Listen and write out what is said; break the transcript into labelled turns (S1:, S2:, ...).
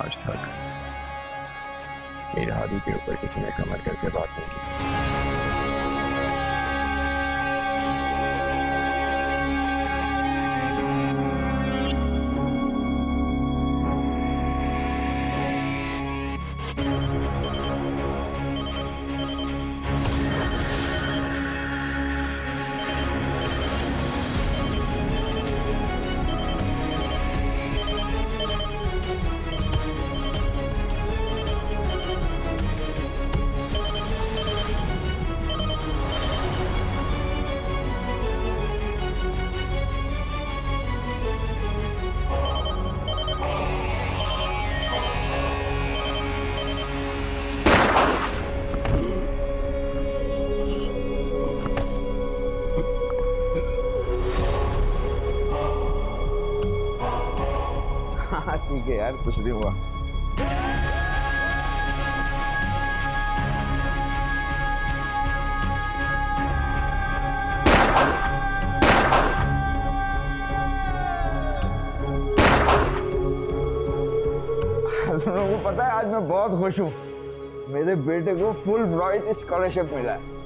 S1: आज तक मेरे हाथों के ऊपर किसी ने कमर करके बात नहीं की।
S2: हाँ ठीक है यार, कुछ नहीं हुआ। तुम लोगों को पता है आज मैं बहुत खुश हूँ, मेरे बेटे को फुल ब्राइट स्कॉलरशिप मिला है।